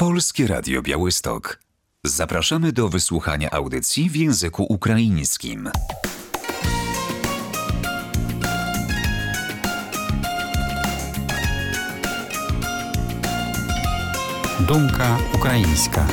Polskie Radio Białystok. Zapraszamy do wysłuchania audycji w języku ukraińskim. Думка українська.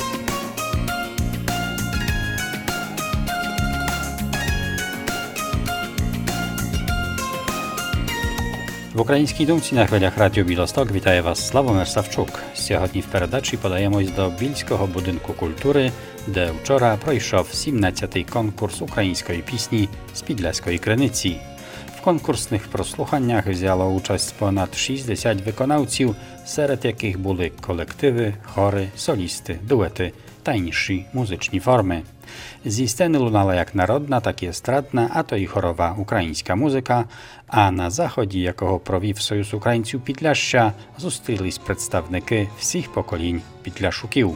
В українській думці на хвилях Радіо Білосток вітає вас Славомир Савчук. Сьогодні в передачі подаємось до Більського будинку культури, де вчора пройшов 17-й конкурс української пісні з Підляської Криниці. В конкурсних прослуханнях взяло участь понад 60 виконавців, серед яких були колективи, хори, солісти, дуети та інші музичні форми. Зі сцени лунала як народна, так і естрадна, а то й хорова українська музика, а на заході, якого провів Союз українців Підляшшя, зустрілись представники всіх поколінь підляшуків.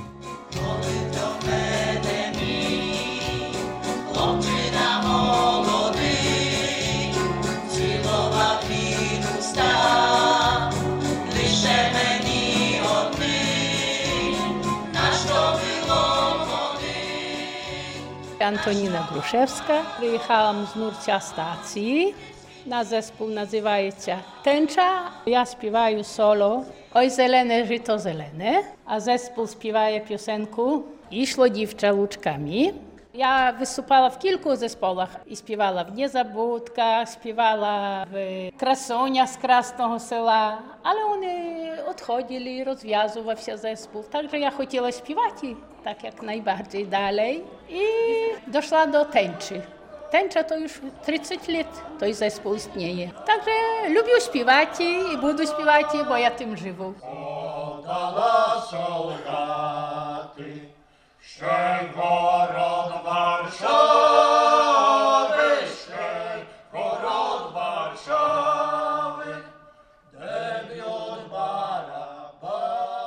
Антоніна Грушевська. Приїхала з Нурця стації. Наш зespół називається «Тенча». Я співаю соло «Ой, зелене, жито зелене», а зespół співає пісеньку «Ішло дівча лучками». Я виступала в кількох зesполах і співала в Незабудках, співала в Красоня з Красного Села, але вони відходили, розв'язувався зespół. Także я хотіла співати так як найбільше далі і дійшла до тенчі. Тенча to już 30 lat, to i zespół istnieje. Także lubię śpiewać i budu śpiewać, bo ja tym żywu. Ще город Варшави, ще город Варшави, де б'ють барабани.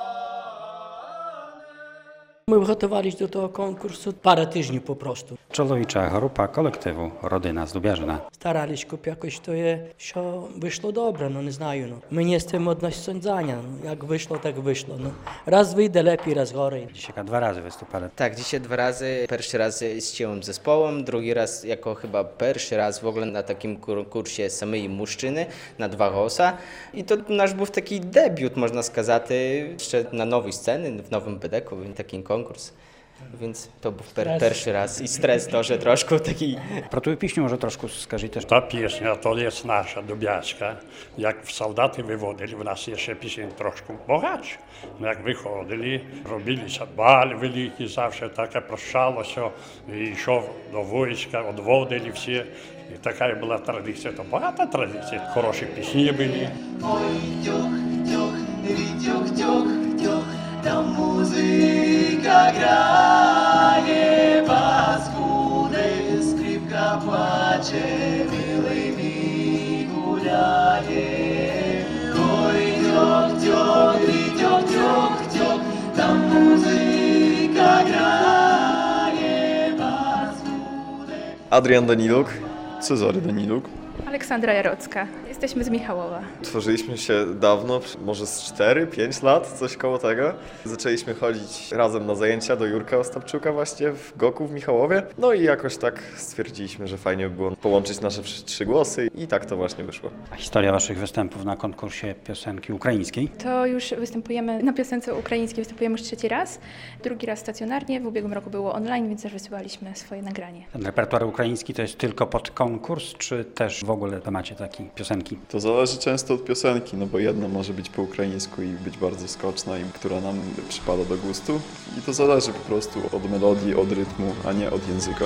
Ми готувалися до того конкурсу пару тижнів попросту. Чоловіча група колективу «Родина з Дубяжина». Старались, щоб якось то є, що вийшло добре, не знаю. Мені з цим односінзання, як вийшло, так вийшло. Раз вийде lepiej, раз gorzej. Dzisiaj 2 razy wystupali. Tak, dzisiaj 2 razy. Pierwszy raz z całym zespołem, drugi raz jako chyba pierwszy raz w ogóle na takim konkursie samej muszczyny na 2 głosa. I to nasz był taki debiut, można сказати, jeszcze na nowej sceny, w nowym bedeku, taki konkurs. Więc to był pierwszy raz i stres też troszkę taki. Про ту пісню може трошки скажіть. Та пісня, то є наша дубяцька. Як в солдати виводили, в нас є ще пісень трошки багатша. Як виходили, робилися баль великі, завжди таке прощалося. І йшов до війська, відводили всі. І така була традиція, то багата традиція. Хороші пісні були. Ой, тьох, тьох, там музика грає, паскуди, скрипка плаче, милий мій гуляє. Ой, тьох, там музика грає, паскуди. Adrian Daniluk, Cezary Daniluk. Aleksandra Jarocka. Jesteśmy z Michałowa. Tworzyliśmy się dawno, może z 4-5 lat, coś koło tego. Zaczęliśmy chodzić razem na zajęcia do Jurka Ostapczuka właśnie w Goku w Michałowie. No i jakoś tak stwierdziliśmy, że fajnie by było połączyć nasze 3 głosy i tak to właśnie wyszło. A historia waszych występów na konkursie piosenki ukraińskiej? To już występujemy na piosence ukraińskiej, występujemy już 3. raz. 2. raz stacjonarnie, w ubiegłym roku było online, więc też wysyłaliśmy swoje nagranie. Ten repertuar ukraiński to jest tylko pod konkurs, czy też w ogóle to macie takie piosenki? To zależy często od piosenki, no bo jedna może być po ukraińsku i być bardzo skoczna i która nam przypada do gustu. I to zależy po prostu od melodii, od rytmu, a nie od języka.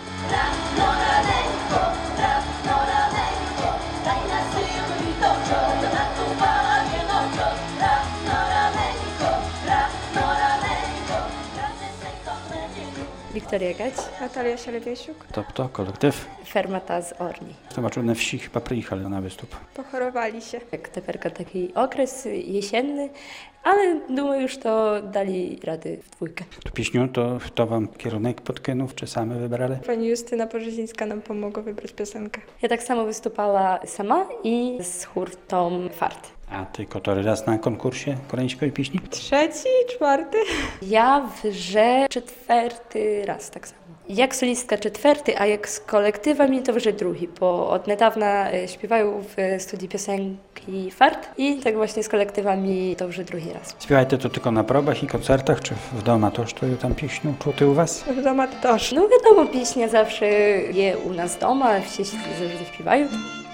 Wiktoria Gać. Natalia Sielewiesiuk. To kolektyw? Fermata z Orli. Zobaczył na wsi chyba przyjechali na występ. Pochorowali się. Jak teperka taki okres jesienny, ale думаю, już to dali rady w 2. Tu pieśnią to wam kierunek podkynów, czy same wybrali? Pani Justyna Porzezińska nam pomogła wybrać piosenkę. Ja tak samo wystupała sama i z hurtą Fart. A ty który raz na konkursie koreańskiej pieśni? 3., 4. Ja w grze 4. raz tak samo. Jak solistka 4., a jak z kolektywami to вже 2., bo od niedawna śpiewają w studii piosenki Fart i tak właśnie z kolektywami to вже 2. raz. Śpiewajcie to tylko na probach i koncertach, czy w domu też to tam pieśnią czuty u was? W domu też. No wiadomo, pieśnia zawsze je u nas doma, wszyscy zawsze śpiewają.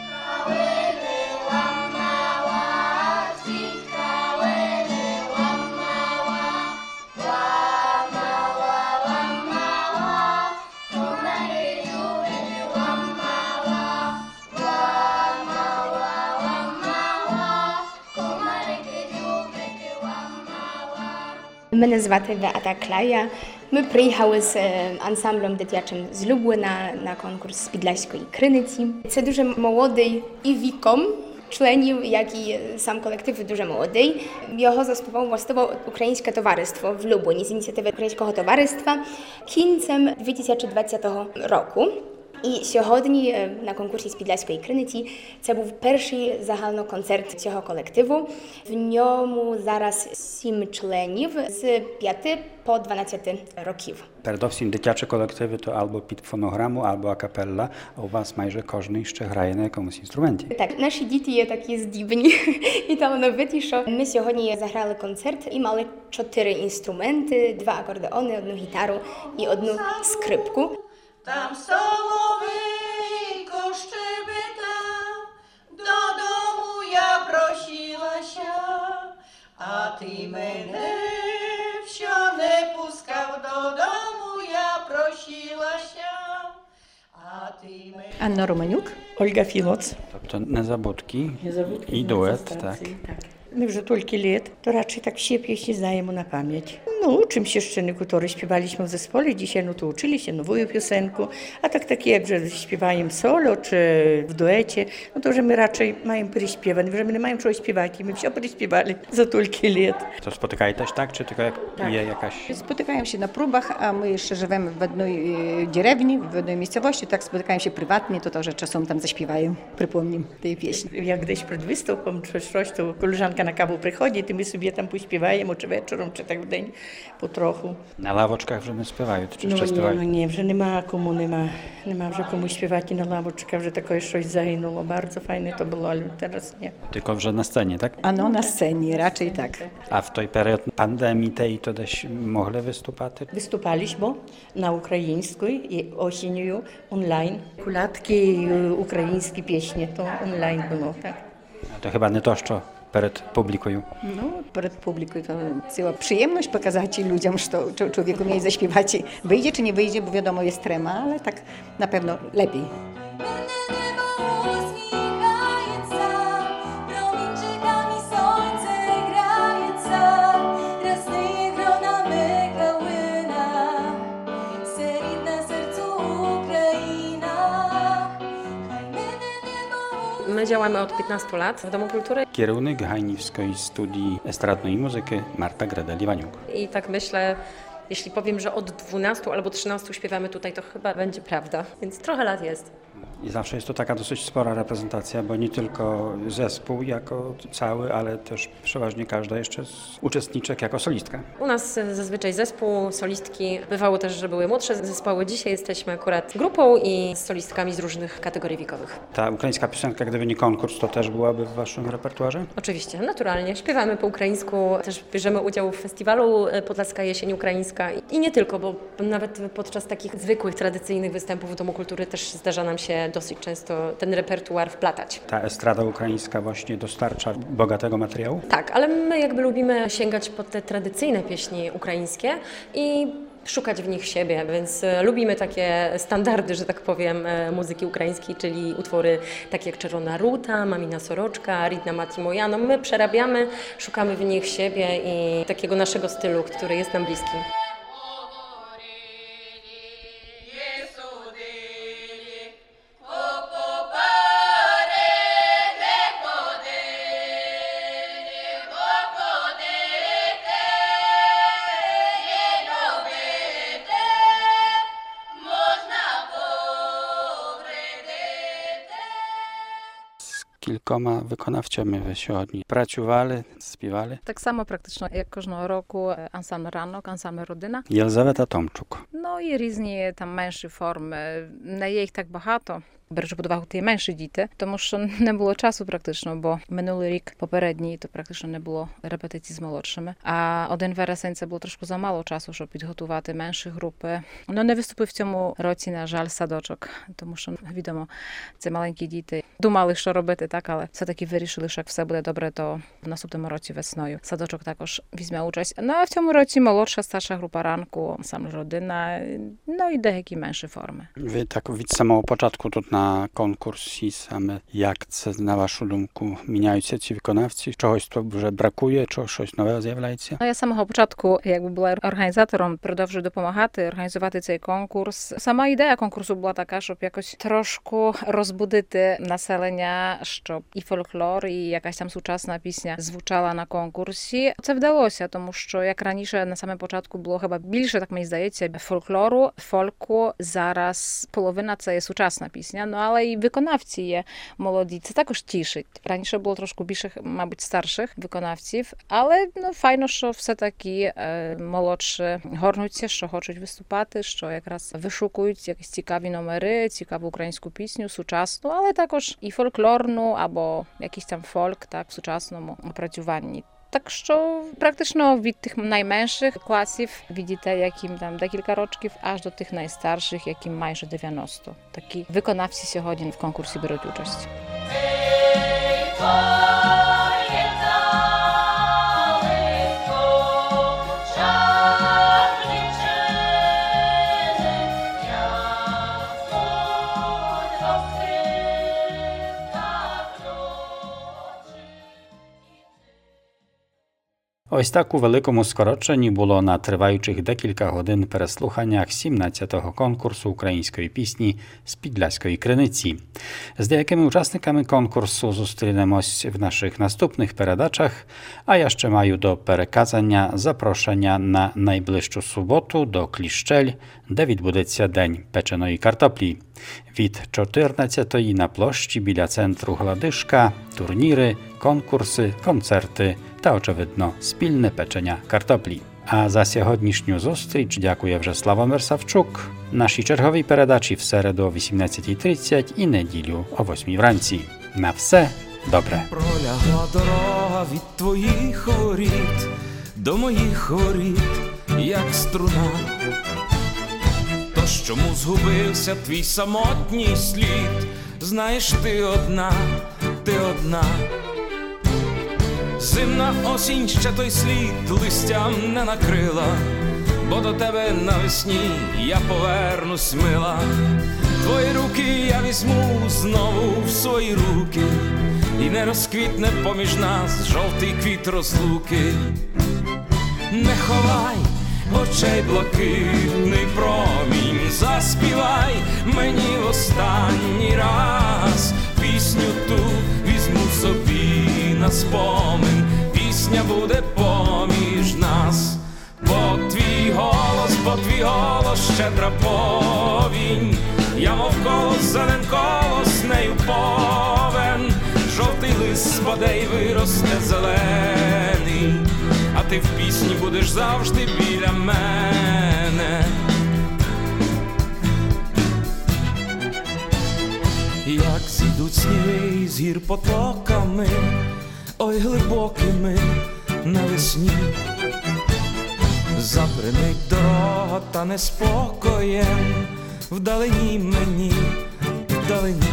Мене звати Beata Klaja. Ми приїхали з ансамблем дитячим з Люблі на конкурс Підляської криниці. Це дуже молодий і віком членів, як і сам колектив дуже молодий. Його заснувало властиво Українське товариство в Любліні з ініціативи Українського товариства кінцем 2020 року. І сьогодні на конкурсі з Підляської криниці це був перший загальноконцерт цього колективу. В ньому зараз 7 членів з 5 по 12 років. Передовсім дитячі колективи то або під фонограму, або акапелла, а у вас майже кожен ще грає на якомусь інструменті. Так, наші діти є такі здібні і талановиті, що ми сьогодні заграли концерт і мали 4 інструменти, 2 акордеони, 1 гітару і 1 скрипку. Tam Соловейко szczebetał, do domu ja prosiła się, a ty mnie wsio nie puskał, do domu ja prosiła się, a ty mnie... Anna Романюк, Ольга Філоц. Тобто незабудки і дует, так. My już tyle lat, to raczej tak się pieśni znajemy na pamięć. No, uczymy się jeszcze, które śpiewaliśmy w zespole, dzisiaj no to uczyli się nową piosenkę, a tak takie jak, że śpiewają solo czy w duecie, no to, że my raczej mamy przyśpiewane, że my nie mamy czego śpiewać i my wszystko przyśpiewali za tyle lat. To spotykają też tak, czy tylko jak je jakaś... Spotykają się na próbach, a my jeszcze żyjemy w jednej dzierewni, w jednej miejscowości, tak spotykają się prywatnie, to że czasem tam zaśpiewają, przypomnим tej pieśni. Jak gdzieś przed występem czy coś, to koleżanka na kawę przychodzi i my sobie tam pośpiewajemy, czy wieczorem, czy tak w dzień, po trochu. Na lawoczkach вже не співають, чи ще No співають? nie, вже нема кому, нема вже кому śpiewać na лавочках, вже таке щось загинуло. Bardzo fajne to było, ale teraz nie. Tylko вже на сцені, tak? Ano na scenie, raczej tak. A w tej period pandemii tej to też mogli wystупати? Wystupaliśmy na ukraińskiej i осенью online. Kulatki, ukraińskie pieśni, to online było, tak. A to chyba nie to, co перед публікою. No, przed publiką to cała przyjemność pokazać ludziom, że człowieku mieli zaśpiewać. Wyjdzie czy nie wyjdzie, bo wiadomo jest trema, ale tak na pewno lepiej. My działamy od 15 lat w Domu Kultury. Kierunek Hajniwskiej Studii Estradnej Muzyki Marta Gredel-Iwaniuk. I tak myślę, jeśli powiem, że od 12 albo 13 śpiewamy tutaj, to chyba będzie prawda. Więc trochę lat jest. I zawsze jest to taka dosyć spora reprezentacja, bo nie tylko zespół jako cały, ale też przeważnie każda jeszcze z uczestniczek jako solistka. U nas zazwyczaj zespół, solistki. Bywało też, że były młodsze zespoły. Dzisiaj jesteśmy akurat grupą i z solistkami z różnych kategorii wiekowych. Ta ukraińska piosenka, gdyby nie konkurs, to też byłaby w waszym repertuarze? Oczywiście, naturalnie. Śpiewamy po ukraińsku, też bierzemy udział w festiwalu Podlaska Jesień Ukraińska i nie tylko, bo nawet podczas takich zwykłych, tradycyjnych występów w Domu Kultury też zdarza nam się dosyć często ten repertuar wplatać. Ta estrada ukraińska właśnie dostarcza bogatego materiału? Tak, ale my jakby lubimy sięgać po te tradycyjne pieśni ukraińskie i szukać w nich siebie, więc lubimy takie standardy, że tak powiem, muzyki ukraińskiej, czyli utwory takie jak Czerwona Ruta, Mamina Soroczka, Ridna Mati Moja. No my przerabiamy, szukamy w nich siebie i takiego naszego stylu, który jest nam bliski. кількома виконавцями ви сьогодні працювали, співали? Так само практично, як кожного року, ансамбль «Ранок», ансамбль «Родина». Єлизавета Томчук. Ну і різні там менші форми. Не є їх так багато. Беручи під увагу ті менші діти, тому що не було часу практично, бо минулий рік попередній, то практично не було репетицій з молодшими. А 1 вересень це було трошки замало часу, щоб підготувати менші групи. Ну, не виступив в цьому році, на жаль, садочок, тому що, відомо, це маленькі діти. Думали, що робити, так, але все-таки вирішили, що як все буде добре, то в наступному році весною садочок також візьме участь. Ну, а в цьому році молодша, старша група «Ранку», саме «Родина», ну і деякі менші форми. Ви так від самого початку тут на konkursі same, jak це, на вашу думку, міняються ці виконавці? Чогось то вже бракує, щось нове з'являється? Я з самого початку, якби була організатором, продовжую допомагати, організувати цей конкурс. Сама ідея конкурсу була така, щоб якось трошку розбудити населення, щоб і фольклор, і якась там сучасна пісня звучала на конкурсі. Це вдалося, тому що як раніше на самому початку було хіба більше, так мені здається, фольклору, фольку, зараз половина це є сучасна пісня. Ну, але і виконавці є молоді. Це також тішить. Раніше було трошки більше, мабуть, старших виконавців, але файно, що все-таки молодші горнуться, що хочуть виступати, що якраз вишукують якісь цікаві номери, цікаву українську пісню, сучасну, але також і фольклорну, або якийсь там фольк, так, в сучасному опрацюванні. Так що практично від тих найменших класів, від дітей, яким там декілька років, аж до тих найстарших, яким майже 90. Такі виконавці сьогодні в конкурсі беруть участь. Ось так у великому скороченні було на триваючих декілька годин переслуханнях 17-го конкурсу української пісні з Підляської Криниці. З деякими учасниками конкурсу зустрінемось в наших наступних передачах, а я ще маю до переказання запрошення на найближчу суботу до Кліщель, де відбудеться День печеної картоплі. Від 14-ї на площі біля центру Гладишка турніри, конкурси, концерти та, очевидно, спільне печення картоплі. А за сьогоднішню зустріч дякує вже Славомир Савчук. Нашій черговій передачі в середу о 18:30 і неділю о 8:00 вранці. На все добре. Пролягла дорога від твоїх воріт до моїх воріт, як струна. Тож чому згубився твій самотній слід? Знаєш, ти одна, ти одна. Зимна осінь ще той слід листям не накрила, бо до тебе навесні я повернусь, мила. Твої руки я візьму знову в свої руки, і не розквітне поміж нас жовтий квіт розлуки. Не ховай очей блакитний промінь, заспівай мені в останній раз. Пісню ту візьму собі на спомин, пісня буде поміж нас. Бо твій голос щедра повінь, я мов колос, зелен колос, нею повен. Жовтий лист з бодей виросте зелений, а ти в пісні будеш завжди біля мене. Як зійдуть сніги з гір потоками, ой глибокими навесні, забринить дорога та неспокоєм вдалині мені, вдалині.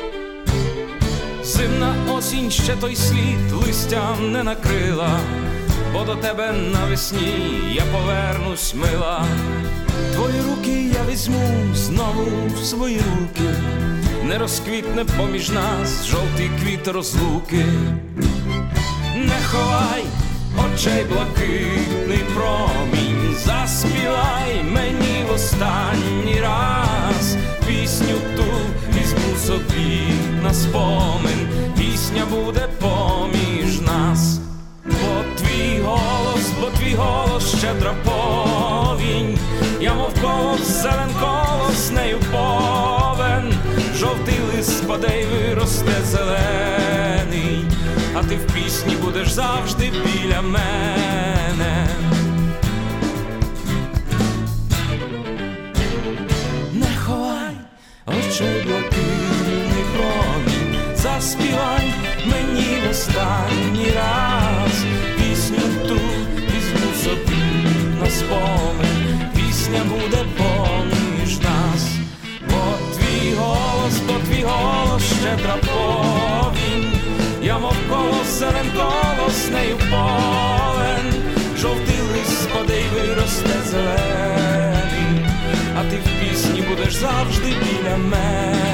Зимна осінь ще той слід листям не накрила, бо до тебе навесні я повернусь, мила. Твої руки я візьму знову в свої руки, не розквітне поміж нас жовтий квіт розлуки. Не ховай очей блакитний промінь, заспівай мені в останній раз. Пісню ту візьму собі на спомин, пісня буде поміж нас. Бо твій голос щедра повінь, я мов колос, зелен колос, нею повен. Жовтий лист з бодей виросте зелений, ти в пісні будеш завжди біля мене. Не ховай очей блакитний промінь, заспівай мені в останній раз пісню ту візьму собі на спомин, пісня буде поміж нас, бо твій голос щедра повінь, я мов колос, зелен колос, нею полен, жовтий лист спаде й виросте зелений, а ти в пісні будеш завжди біля мене.